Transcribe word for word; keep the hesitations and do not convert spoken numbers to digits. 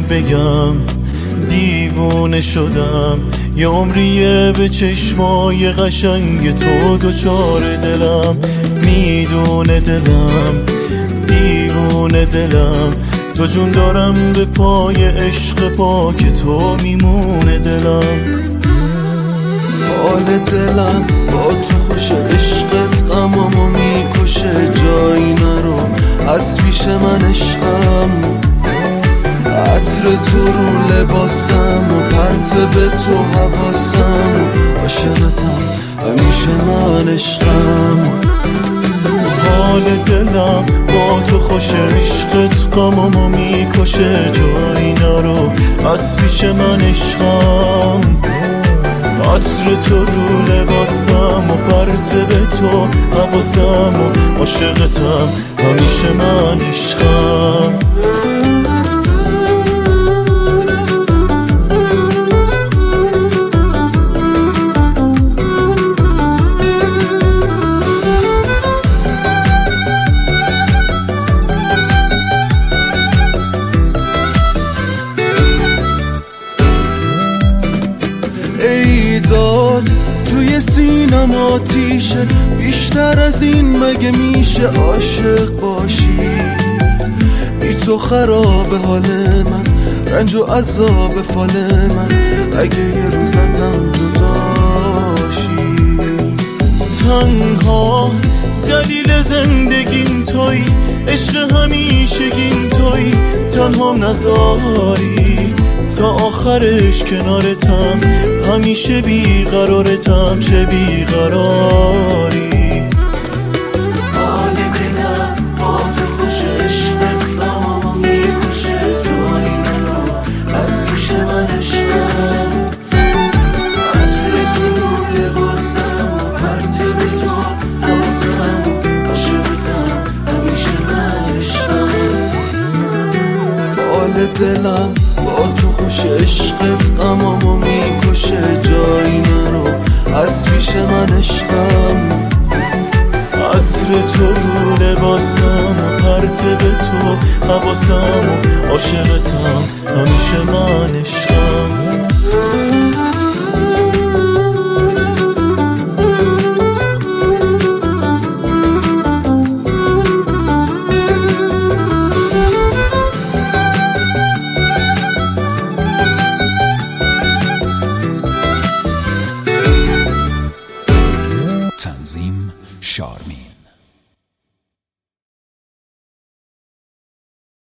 بگم دیوونه شدم، یه عمریه به چشمای قشنگ تو دوچار دلم. میدونه دلم دیوونه دلم، تو جون دارم به پای عشق پاک تو میمونه دلم. حال دلم با تو خوش، عشقت غمامو میکشه. جایی نرو از پیش من عشقم، عطر تو رو لباسم و پرت به تو حواسم. عاشقتم همیشه من عشقم. حال دلم با تو خوش، عشقت غمامو میکشه. جایی نرو از پیش من عشقم، عطر تو رو لباسم و پرت به تو حواسم. و عاشقتم همیشه من عشقم. ایداد توی سینم آتیشه، بیشتر از این مگه میشه عاشق باشی؟ بی تو خراب حال من، رنج و عذاب فال من، اگه یه روز ازم جداشی. تنها دلیل زندگیم توی، عشق همیشگیم توی. تنها نذاری تا آخرش کنارتم، همیشه بیقرارتم، چه بیقراری. حال دلم با تو خوش، عشقت غمامو میکشه. جایی نرو از پیش من عشقم، عطر تو رو لباسم و پرت به تو حواسم. عاشقتم همیشه من عشقم. حال دلم با تو خوش، عشقت غمامو میکشه. جایی نرو از پیش من عشقم، عطر تو رو لباسم و پرت به تو حواسم. و عاشقتم همیشه من عشقم. تنظیم شارمی.